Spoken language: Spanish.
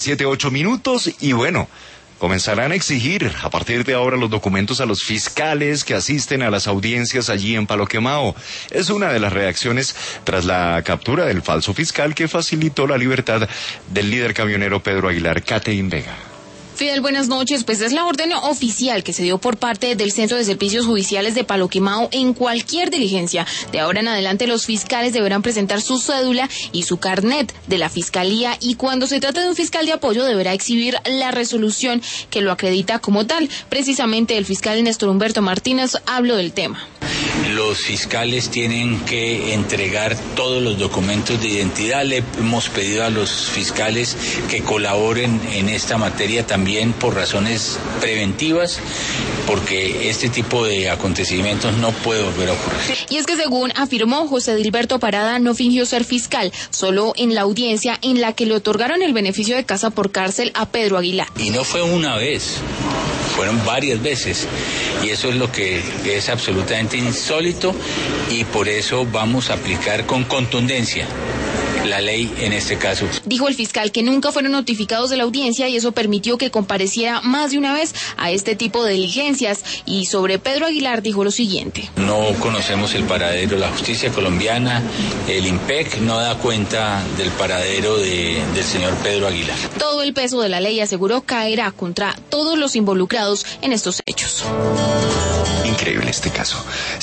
7, 8 minutos y bueno, comenzarán a exigir a partir de ahora los documentos a los fiscales que asisten a las audiencias allí en Palo Quemao. Es una de las reacciones tras la captura del falso fiscal que facilitó la libertad del líder camionero Pedro Aguilar. Cateín Vega. Fidel, buenas noches. Pues es la orden oficial que se dio por parte del Centro de Servicios Judiciales de Palo Quemao en cualquier diligencia. De ahora en adelante los fiscales deberán presentar su cédula y su carnet de la Fiscalía y cuando se trate de un fiscal de apoyo deberá exhibir la resolución que lo acredita como tal. Precisamente el fiscal Néstor Humberto Martínez habló del tema. Los fiscales tienen que entregar todos los documentos de identidad. Le hemos pedido a los fiscales que colaboren en esta materia también por razones preventivas, porque este tipo de acontecimientos no puede volver a ocurrir. Y es que según afirmó José Dilberto Parada, no fingió ser fiscal, solo en la audiencia en la que le otorgaron el beneficio de casa por cárcel a Pedro Aguilar. Y no fue una vez, fueron varias veces, y eso es lo que es absolutamente insólito, y por eso vamos a aplicar con contundencia la ley en este caso. Dijo el fiscal que nunca fueron notificados de la audiencia y eso permitió que compareciera más de una vez a este tipo de diligencias. Y sobre Pedro Aguilar dijo lo siguiente: no conocemos el paradero, la justicia colombiana, el IMPEC no da cuenta del paradero del señor Pedro Aguilar. Todo el peso de la ley, aseguró, caerá contra todos los involucrados en estos hechos. Increíble este caso.